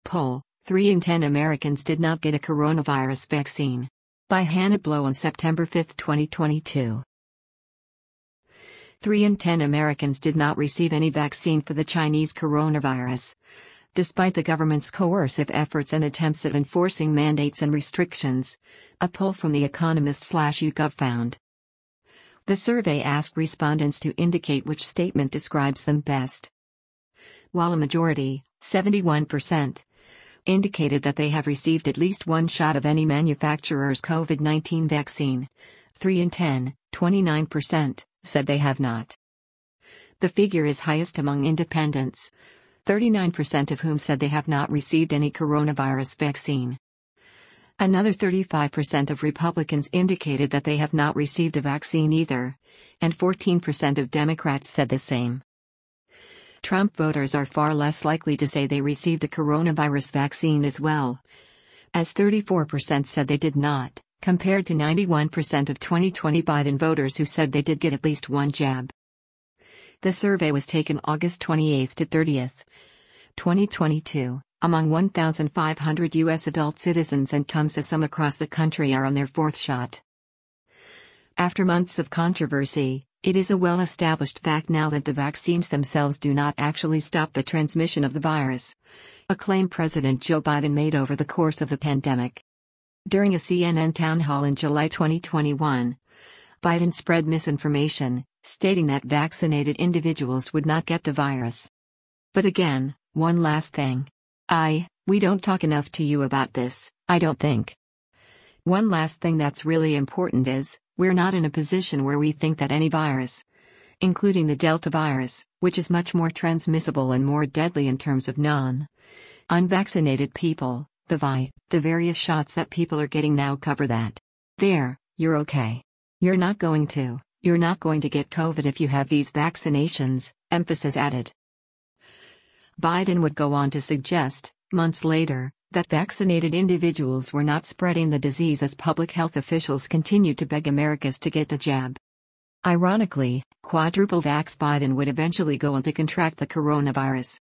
poll, 3 in 10 Americans did not get a coronavirus vaccine. By Hannah Blow on September 5, 2022. 3 in 10 Americans did not receive any vaccine for the Chinese coronavirus, despite the government's coercive efforts and attempts at enforcing mandates and restrictions, a poll from The Economist/YouGov found. The survey asked respondents to indicate which statement describes them best. While a majority, 71%, indicated that they have received at least one shot of any manufacturer's COVID-19 vaccine, 3 in 10, 29%, said they have not. The figure is highest among independents, 39% of whom said they have not received any coronavirus vaccine. Another 35% of Republicans indicated that they have not received a vaccine either, and 14% of Democrats said the same. Trump voters are far less likely to say they received a coronavirus vaccine as well, as 34% said they did not, compared to 91% of 2020 Biden voters who said they did get at least one jab. The survey was taken August 28 to 30, 2022, among 1,500 U.S. adult citizens and comes as some across the country are on their fourth shot. After months of controversy, it is a well-established fact now that the vaccines themselves do not actually stop the transmission of the virus, a claim President Joe Biden made over the course of the pandemic. During a CNN town hall in July 2021, Biden spread misinformation, stating that vaccinated individuals would not get the virus. But again, one last thing. We don't talk enough to you about this, I don't think. One last thing that's really important is, we're not in a position where we think that any virus, including the Delta virus, which is much more transmissible and more deadly in terms of unvaccinated people, the various shots that people are getting now cover that. You're okay. You're not going to get COVID if you have these vaccinations, emphasis added. Biden would go on to suggest, months later, that vaccinated individuals were not spreading the disease as public health officials continued to beg Americans to get the jab. Ironically, quadruple vax Biden would eventually go on to contract the coronavirus.